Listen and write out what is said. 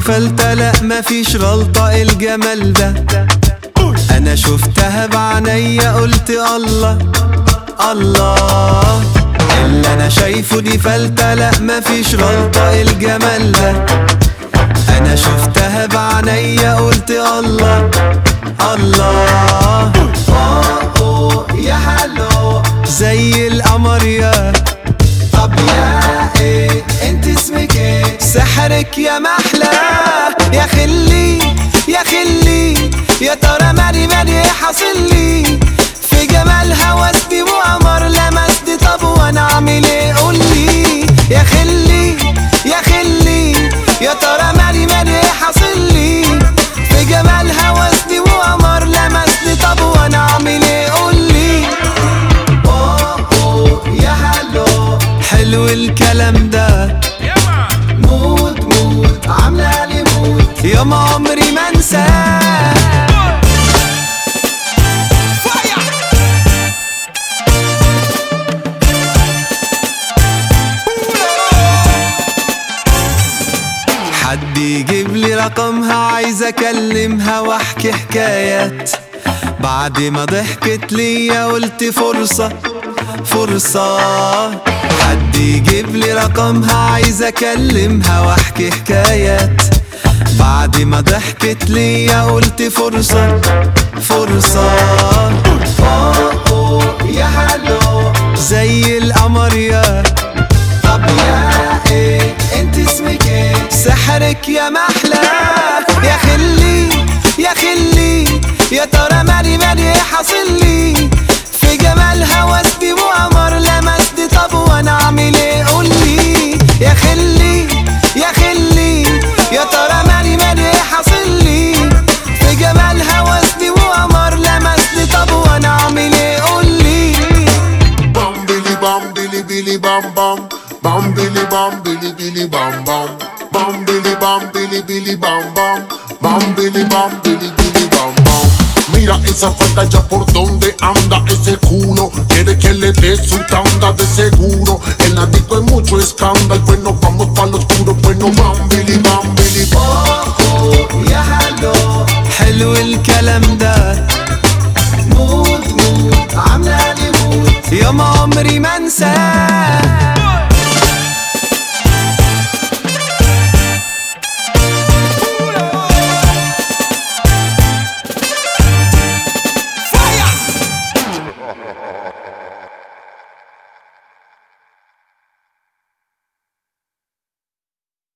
فلتة لا مفيش غلطة الجمال ده. انا شفتها بعينيا قلت الله الله، اللي انا شايفه دي فلتة لا مفيش غلطة الجمال ده. انا شفتها بعينيا قلت الله الله. يا هلو زي القمر يا. طب يا ايه انت اسمك ايه؟ سحرك يا محلى يا خلي يا خلي، يا ترى مالي ايه حاصل لي؟ في جمالها وسطي وقمر لمسني، طب وانا اعمل ايه قولي؟ يا خلي يا خلي، يا ترى مالي ايه حاصل لي؟ في جمالها وسطي وقمر لمسني، طب وانا اعمل ايه قولي؟ يا هلو حلو الكلام ده، مود مود عامله لي مود يا ما عمري ما انساه. حد يجيب لي رقمها عايز اكلمها واحكي حكايات. بعد ما ضحكت ليا قلت فرصة فرصة. حد يجيب لي رقمها عايز اكلمها واحكي حكايات. بعد ما ضحكت ليا قلت فرصة فرصة. يا هلو زي القمر يا. طب يا ايه انت اسمك ايه؟ سحرك يا محلى يا خلي يا خلي، يا ترى مالي ايه حاصل لي؟ في جمالها وسطي وقمر لمسني، طب وانا اعمل ايه قولي؟ يا خلي يا خلي، يا ترى مالي ايه حاصل لي؟ في جمالها وسطي وقمر لمسني، طب وانا اعمل ايه قولي؟ بام بيلي بام بيلي بيلي بام بام، bam billy bam billy billy bam bam, bam billy bam billy billy bam bam, bam billy bam billy billy bam bam. Mira esa falda ya por donde anda ese culo, quiere que le dé su tanda de seguro. En la disco hay mucho escándalo, pues nos vamos pa' lo oscuro, pues no bam billy bam billy bam. يا هلو حلو الكلام ده، مود مود عامله لي مود يا ما عمري ما انساه.